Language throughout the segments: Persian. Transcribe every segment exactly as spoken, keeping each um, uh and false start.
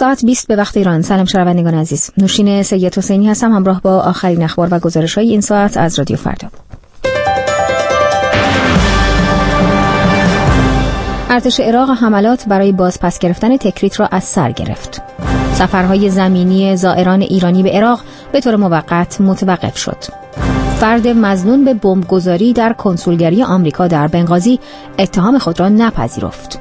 ساعت بیست به وقت ایران. سلام شنوندگان عزیز، نوشین سید حسینی هستم همراه با آخرین اخبار و گزارش‌های این ساعت از رادیو فردا. ارتش عراق حملات برای بازپس گرفتن تکریت را از سر گرفت. سفرهای زمینی زائران ایرانی به عراق به طور موقت متوقف شد. فرد مظنون به بمبگذاری در کنسولگری آمریکا در بنغازی اتهام خود را نپذیرفت.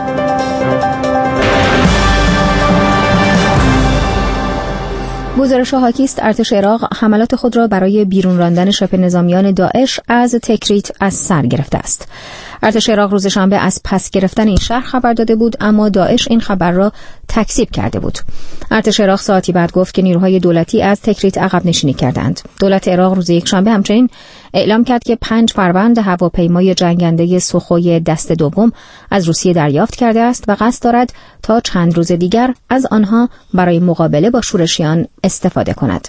گزارش حاکی است ارتش عراق حملات خود را برای بیرون راندن شبه نظامیان داعش از تکریت از سر گرفته است. ارتش عراق روز شنبه از پس گرفتن این شهر خبر داده بود، اما داعش این خبر را تکذیب کرده بود. ارتش عراق ساعتی بعد گفت که نیروهای دولتی از تکریت عقب نشینی کردند. دولت عراق روز یکشنبه همچنین اعلام کرد که پنج فروند هواپیمای جنگنده سوخوی دست دوم از روسیه دریافت کرده است و قصد دارد تا چند روز دیگر از آنها برای مقابله با شورشیان استفاده کند.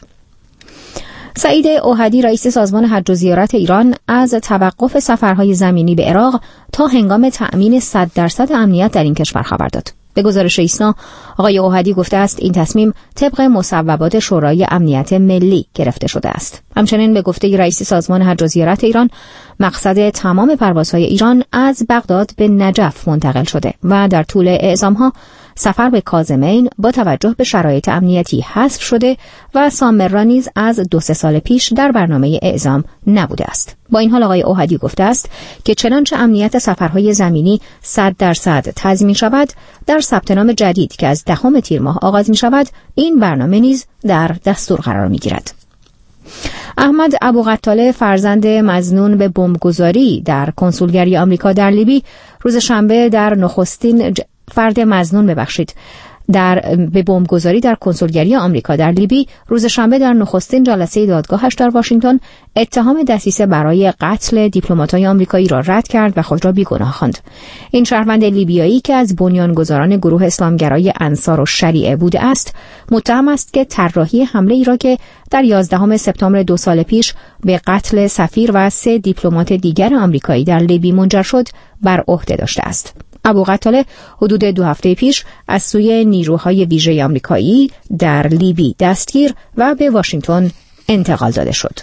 سعید اوحدی رئیس سازمان حج و زیارت ایران از توقف سفرهای زمینی به عراق تا هنگام تأمین صد درصد امنیت در این کشور خبر داد. به گزارش ایسنا آقای اوحدی گفته است این تصمیم طبق مصوبات شورای امنیت ملی گرفته شده است. همچنین به گفته رئیس سازمان حج و زیارت ایران مقصد تمام پروازهای ایران از بغداد به نجف منتقل شده و در طول اعزامها سفر به کاظمین با توجه به شرایط امنیتی حذف شده و سامرا نیز از دو سه سال پیش در برنامه اعزام نبوده است. با این حال آقای اوحدی گفته است که چنانچه امنیت سفرهای زمینی صد درصد تضمین شود، در ثبت نام جدید که از دهم تیر ماه آغاز می شود این برنامه نیز در دستور قرار می گیرد. احمد ابوقتاله فرزند مظنون به بمبگذاری در کنسولگری آمریکا در لیبی روز شنبه در نخستین ج... فرد مظنون ببخشید در به بمبگذاری در کنسولگری آمریکا در لیبی روز شنبه در نخستین جلسه دادگاهش در واشنگتن اتهام دسیسه برای قتل دیپلمات‌های آمریکایی را رد کرد و خود را بیگناه خواند. این شهروند لیبیایی که از بنیانگذاران گروه اسلامگرای انصار الشریعه بوده است، متهم است که طراحی حمله ای را که در یازدهم سپتامبر دو سال پیش به قتل سفیر و سه دیپلمات دیگر آمریکایی در لیبی منجر شد بر عهده داشته است. ابوقتاله حدود دو هفته پیش از سوی نیروهای ویژه آمریکایی در لیبی دستگیر و به واشنگتن انتقال داده شد.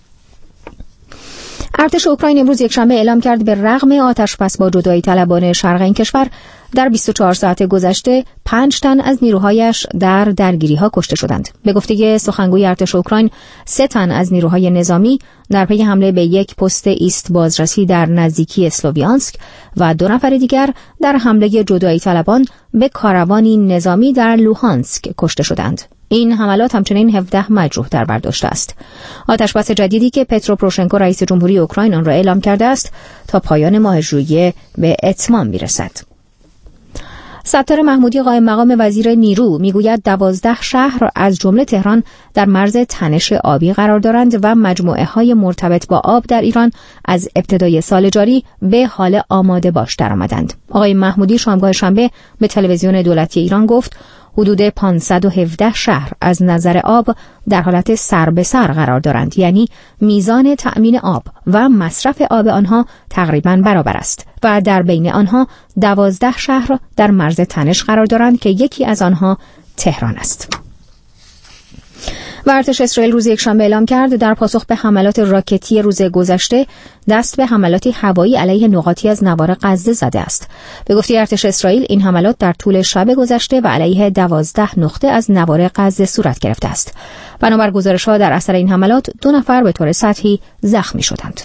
ارتش اوکراین امروز یکشنبه اعلام کرد به رغم آتش‌بس با جدایی طلبان شرق این کشور در بیست و چهار ساعت گذشته پنج تن از نیروهایش در درگیری‌ها کشته شدند. به گفته سخنگوی ارتش اوکراین، سه تن از نیروهای نظامی در پی حمله به یک پست ایست بازرسی در نزدیکی اسلوویانسک و دو نفر دیگر در حمله جدایی طلبان به کاروانی نظامی در لوهانسک کشته شدند. این حملات همچنین هفده مجروح در بر داشته است. آتشبس جدیدی که پترو پروشنکو رئیس جمهوری اوکراین آن را اعلام کرده است تا پایان ماه ژوئیه به اتمام میرسد. ستار محمودی قائم مقام وزیر نیرو میگوید دوازده شهر از جمله تهران در مرز تنش آبی قرار دارند و مجموعه های مرتبط با آب در ایران از ابتدای سال جاری به حال آماده باش درآمدند. آقای محمودی شامگاه شنبه به تلویزیون دولتی ایران گفت حدود پانصد و هفده شهر از نظر آب در حالت سر به سر قرار دارند، یعنی میزان تأمین آب و مصرف آب آنها تقریباً برابر است و در بین آنها دوازده شهر در مرز تنش قرار دارند که یکی از آنها تهران است. و ارتش اسرائیل روز یکشنبه اعلام کرد در پاسخ به حملات راکتی روز گذشته دست به حملاتی هوایی علیه نقاطی از نوار غزه زده است. به گفته ارتش اسرائیل این حملات در طول شب گذشته و علیه دوازده نقطه از نوار غزه صورت گرفته است. بنابر گزارش‌ها در اثر این حملات دو نفر به طور سطحی زخمی شدند.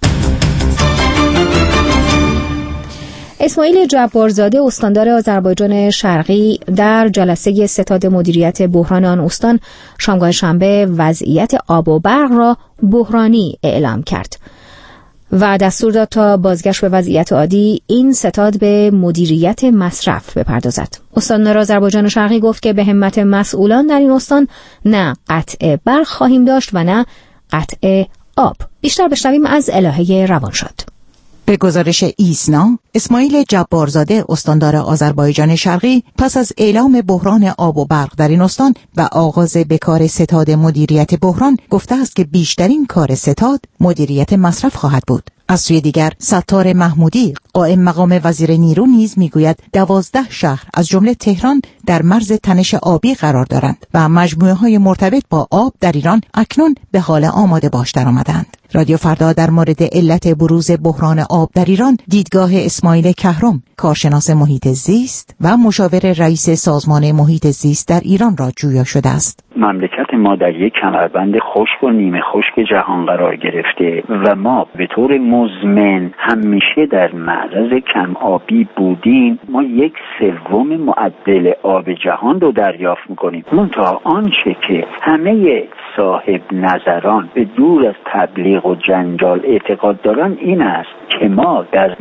اسماعیل جبارزاده استاندار آذربایجان شرقی در جلسه ستاد مدیریت بحران آن استان شامگاه شنبه وضعیت آب و برق را بحرانی اعلام کرد و دستور داد تا بازگشت به وضعیت عادی این ستاد به مدیریت مصرف بپردازد. استاندار آذربایجان شرقی گفت که به همت مسئولان در این استان نه قطع برق خواهیم داشت و نه قطع آب. بیشتر بشنویم از الهه روانشاد. به گزارش ایسنا، اسماعیل جبارزاده استاندار آذربایجان شرقی پس از اعلام بحران آب و برق در این استان و آغاز به کار ستاد مدیریت بحران گفته است که بیشترین کار ستاد مدیریت مصرف خواهد بود. از سوی دیگر ستار محمودی قائم مقام وزیر نیرو نیز میگوید دوازده شهر از جمله تهران در مرز تنش آبی قرار دارند و مجموعه های مرتبط با آب در ایران اکنون به حال آماده باش درآمدند. رادیو فردا در مورد علت بروز بحران آب در ایران دیدگاه اسماعیل کهرم، کارشناس محیط زیست و مشاور رئیس سازمان محیط زیست در ایران را جویا شده است. مملکت ما در یک کمربند خشک و نیمه خشک جهان قرار گرفته و ما به طور مزمن همیشه در معرض کم آبی بودیم. ما یک سوم معدل آب جهان رو دریافت می‌کنیم. منتها آنچه که همه صاحب نظران به دور از تبلیغ و جنجال اعتقاد دارن این است که ما در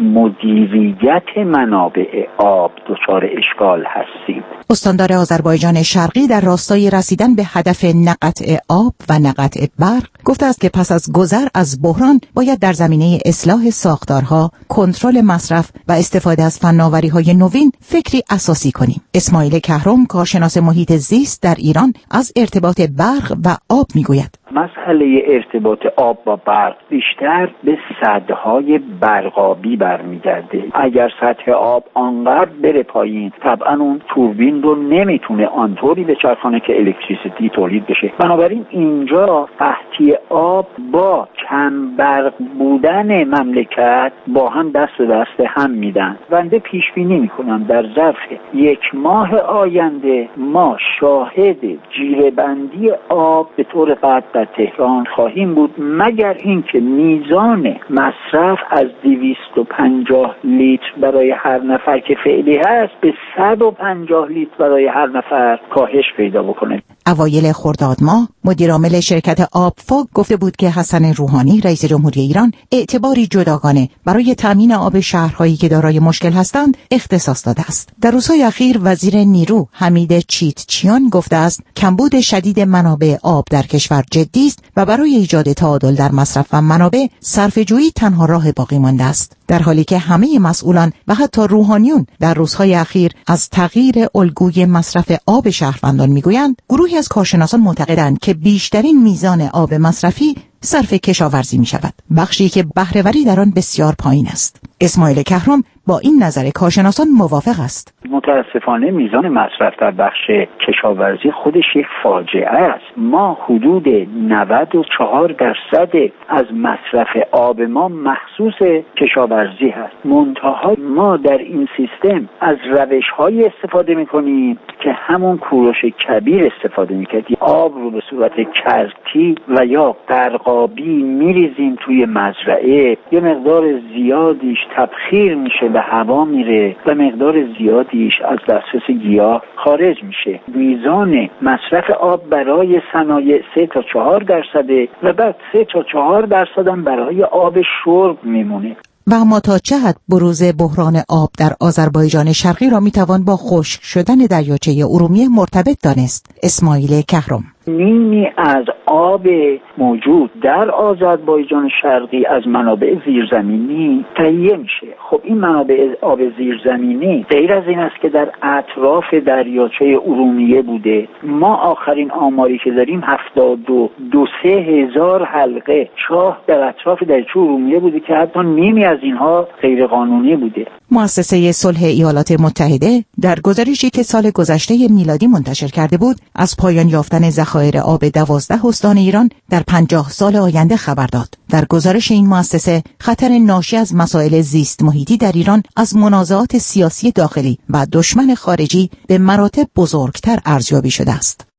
مدیریت منابع آب دچار اشکال هستیم. استاندار آذربایجان شرقی در راستای رسیدن به هدف نقطع آب و نقطع برق گفته است که پس از گذر از بحران باید در زمینه اصلاح ساختارها، کنترل مصرف و استفاده از فناوری‌های نوین فکری اساسی کنیم. اسماعیل کهرم، کارشناس محیط زیست در ایران، از ارتباط برق و آب میگوید. مسئله ارتباط آب با برق بیشتر به سدهای برقابی برمیگرده. اگر سطح آب آنقدر بره پایین، طبعا اون توربین رو نمیتونه آنطوری بچرخانه که الکتریسیتی تولید بشه. بنابراین اینجا قحطی آب با کم برق بودن مملکت با هم دست به دست هم میدن. بنده پیش بینی میکنم در ظرف یک ماه آینده ما شاهد جیره‌بندی آب به طور قطع در تهران خواهیم بود، مگر اینکه میزان مصرف از دویست و پنجاه لیتر برای هر نفر که فعلی هست به صد و پنجاه لیتر برای هر نفر کاهش پیدا بکنه. اوایل خرداد ماه مدیر عامل شرکت آبفاگ گفته بود که حسن روحانی رئیس جمهوری ایران اعتباری جداگانه برای تامین آب شهرهایی که دارای مشکل هستند اختصاص داده است. در روزهای اخیر وزیر نیرو حمید چیتچیان گفته است کمبود شدید منابع آب در کشور جدی است و برای ایجاد تعادل در مصرف و منابع صرفه‌جویی تنها راه باقی مانده است. در حالی که همه مسئولان و حتی روحانیون در روزهای اخیر از تغییر الگوی مصرف آب شهروندان میگویند، گروهی از کارشناسان معتقدند که بیشترین میزان آب مصرفی صرف کشاورزی می شود، بخشی که بهره‌وری در آن بسیار پایین است. اسماعیل کهرم با این نظر کارشناسان موافق است. متاسفانه میزان مصرف در بخش کشاورزی خودش یک فاجعه است. ما حدود نود و چهار درصد از مصرف آب ما مخصوص کشاورزی هست. منتها ما در این سیستم از روش‌های استفاده می‌کنیم که همون کوروش کبیر استفاده می‌کردیم. آب رو به صورت کرتی و یا برقابی می‌ریزیم توی مزرعه، یه مقدار زیادیش تبخیر میشه به هوا میره و مقدار زیادیش از دسترس گیاه خارج میشه. میزان مصرف آب برای صنایع سه تا چهار درصده و بعد سه تا چهار درصد هم برای آب شرب میمونه. و اما تا چه حد بروز بحران آب در آذربایجان شرقی را میتوان با خشک شدن دریاچه ارومیه مرتبط دانست؟ اسماعیل کهرم: نیمی از آب موجود در آذربایجان شرقی از منابع زیرزمینی تهیه میشه. خب این منابع آب زیرزمینی غیر از این است که در اطراف دریاچه ارومیه بوده. ما آخرین آماری که داریم هفتاد و دو سه هزار حلقه چاه در اطراف دریاچه ارومیه بوده که حتی نیمی از اینها غیر قانونی بوده. مؤسسه صلح ایالات متحده در گزارشی که سال گذشته میلادی منتشر کرده بود از پایان یافتن ذخایر آب دوازده استان ایران در پنجاه سال آینده خبر داد. در گزارش این مؤسسه خطر ناشی از مسائل زیست محیطی در ایران از منازعات سیاسی داخلی و دشمن خارجی به مراتب بزرگتر ارزیابی شده است.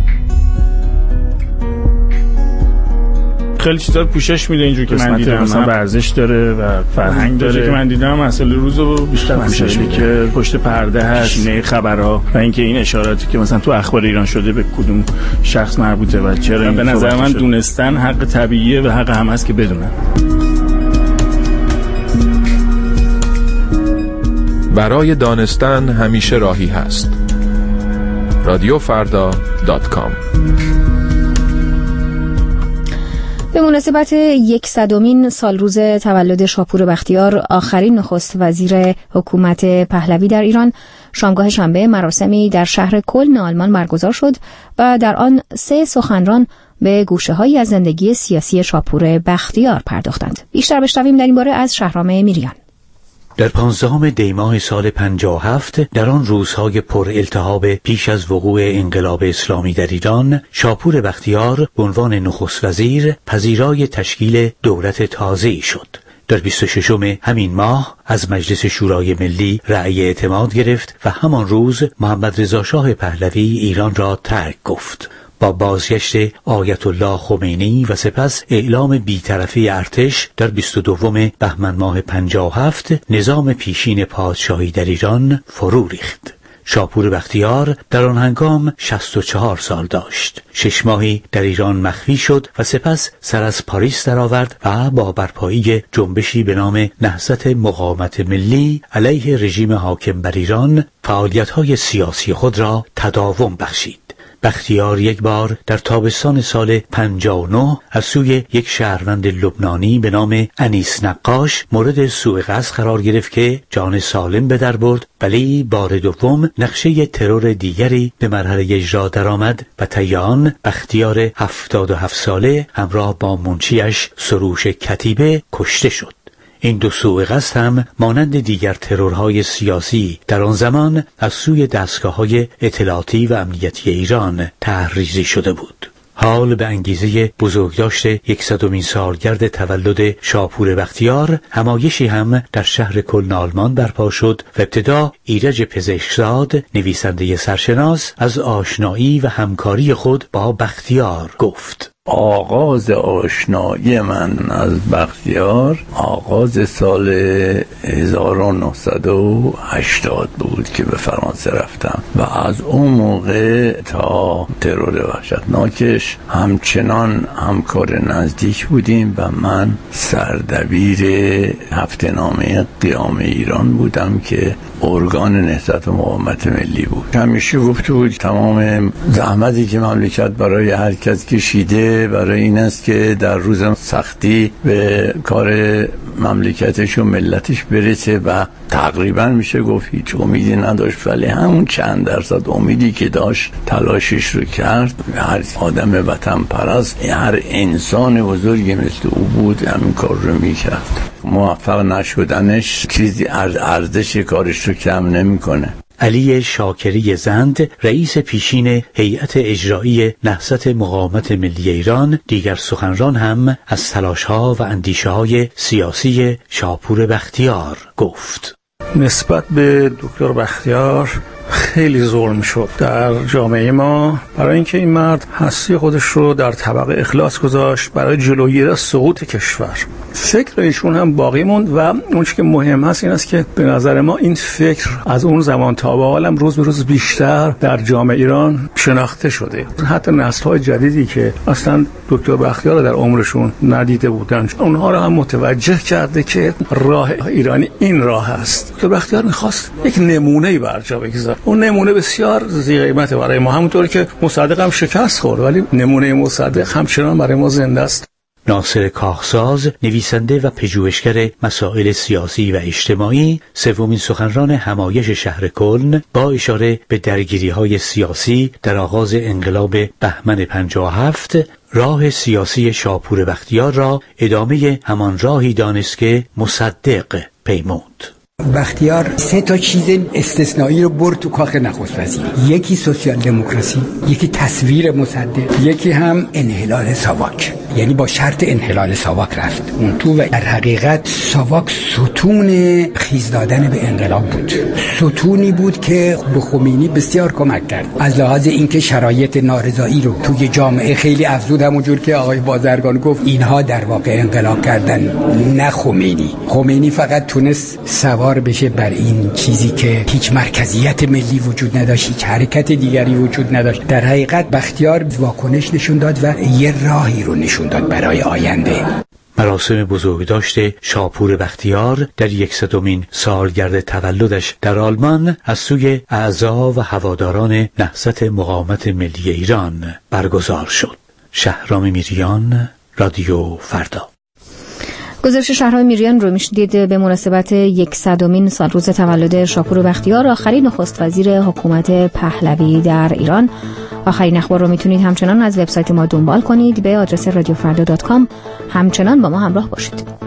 خیلی چیزا پوشش میده اینجور که من دیدم، مثلا ورزش داره و فرهنگ داره که من دیدم مسئله روزو بیشتر پوشش میده که پشت پرده هست، نه خبرها و اینکه این اشاراتی که مثلا تو اخبار ایران شده به کدوم شخص مربوطه و چرا. به نظر من دونستن حق طبیعیه و حق هم هست که بدونن. برای دانستن همیشه راهی هست. رادیو فردا دات کام. به مناسبت یکصدمین سالروز تولد شاپور بختیار، آخرین نخست وزیر حکومت پهلوی در ایران، شامگاه شنبه مراسمی در شهر کلن آلمان برگزار شد و در آن سه سخنران به گوشه‌هایی از زندگی سیاسی شاپور بختیار پرداختند. بیشتر بشنویم در این باره از شهرام میریان. در پانزدهم دی ماه سال پنجاه و هفت، در آن روزهای پر التهاب پیش از وقوع انقلاب اسلامی در ایران، شاپور بختیار به عنوان نخست وزیر پذیرای تشکیل دولت تازه‌ای شد. در بیست و ششم همین ماه از مجلس شورای ملی رأی اعتماد گرفت و همان روز محمد رضا شاه پهلوی ایران را ترک گفت. با بازگشت آیت الله خمینی و سپس اعلام بی‌طرفی ارتش در بیست و دوم بهمن ماه پنجاه و هفت، نظام پیشین پادشاهی در ایران فرو ریخت. شاپور بختیار در آن هنگام شصت و چهار سال داشت. شش ماهی در ایران مخفی شد و سپس سر از پاریس درآورد و با برپایی جنبشی به نام نهضت مقاومت ملی علیه رژیم حاکم بر ایران فعالیت‌های سیاسی خود را تداوم بخشید. بختیار یک بار در تابستان سال پنجاه و نه از سوی یک شهروند لبنانی به نام انیس نقاش مورد سوء قصد قرار گرفت که جان سالم به در برد، ولی بار دوم نقشه ترور دیگری به مرحله اجرا درآمد و طی آن بختیار هفتاد و هفت ساله همراه با منشیش سروش کتیبه کشته شد. این دو سوء قصد هم مانند دیگر ترورهای سیاسی در آن زمان از سوی دستگاه‌های اطلاعاتی و امنیتی ایران طرح‌ریزی شده بود. حال به انگیزه بزرگداشت یکصدمین سالگرد تولد شاپور بختیار، همایشی هم در شهر کلن آلمان برپا شد و ابتدا ایرج پزشکزاد، نویسنده سرشناس، از آشنایی و همکاری خود با بختیار گفت. آغاز آشنایی من از بختیار آغاز سال هزار و نهصد و هشتاد بود که به فرانسه رفتم و از اون موقع تا ترور وحشتناکش همچنان همکار نزدیک بودیم و من سردبیر هفته نامه قیام ایران بودم که ارگان نهضت مقاومت ملی بود. همیشه گفته بود تمام زحمتی که مملکت برای هر کس کشیده برای این است که در روز سختی به کار مملکتش و ملتش برسه و تقریبا میشه گفت هیچ امیدی نداشت، ولی همون چند درصد امیدی که داشت تلاشش رو کرد. هر آدم وطن پرست، هر انسان بزرگی مثل او بود همین کار رو میکرد. موفق نشدنش چیزی ارزش کارش رو کم نمیکنه. علی شاکری زند، رئیس پیشین هیئت اجرایی نهضت مقاومت ملی ایران، دیگر سخنران هم از تلاش‌ها و اندیشه‌های سیاسی شاپور بختیار گفت. نسبت به دکتر بختیار خیلی ظلم شد در جامعه ما، برای اینکه این مرد هستی خودش رو در طبق اخلاص گذاشت برای جلوگیری از سقوط کشور. فکر ایشون هم باقی موند و اون چیزی که مهم هست این است که به نظر ما این فکر از اون زمان تا به حال روز به روز بیشتر در جامعه ایران شناخته شده. حتی نسل‌های جدیدی که اصلا دکتر بختیار رو در عمرشون ندیده بودن، اونها رو هم متوجه کرده که راه ایرانی این راه است. دکتر بختیار می‌خواست یک نمونه‌ای بر جا بگذاره. اون نمونه بسیار ذی قیمته برای ما، همونطور که مصدق هم شکست خورد ولی نمونه مصدق همچنان برای ما زنده است. ناصر کاخساز، نویسنده و پژوهشگر مسائل سیاسی و اجتماعی، سومین سخنران همایش شهر کلن، با اشاره به درگیری‌های سیاسی در آغاز انقلاب بهمن پنجاه و هفت، راه سیاسی شاپور بختیار را ادامه همان راهی دانست که مصدق پیمود. بختیار سه تا چیز استثنایی رو برد تو کاخ نخست وزیری. یکی سوسیال دموکراسی، یکی تصویر مصدق، یکی هم انحلال ساواک. یعنی با شرط انحلال ساواک رفت اون تو و در حقیقت ساواک ستون خیز دادن به انقلاب بود. ستونی بود که به خمینی بسیار کمک کرد از لحاظ اینکه شرایط نارضایی رو توی جامعه خیلی افزود، همونجور که آقای بازرگان گفت اینها در واقع انقلاب کردن نه خمینی. خمینی فقط تونست سوار بشه بر این چیزی که هیچ مرکزیت ملی وجود نداشت، هیچ حرکت دیگری وجود نداشت. در حقیقت بختیار واکنش نشون داد و یه راهی رو نشون داد برای آینده. مراسم بزرگداشت شاپور بختیار در یکصدمین سالگرد تولدش در آلمان از سوی اعضا و هواداران نهضت مقاومت ملی ایران برگزار شد. شهرام میریان، رادیو فردا. گزارش شهرهای میریان رو میشنیدید به مناسبت صدمین سال روز تولد شاپور بختیار، آخرین نخست وزیر حکومت پهلوی در ایران. آخرین اخبار رو میتونید همچنان از وبسایت ما دنبال کنید به آدرس رادیو فردا دات کام. همچنان با ما همراه باشید.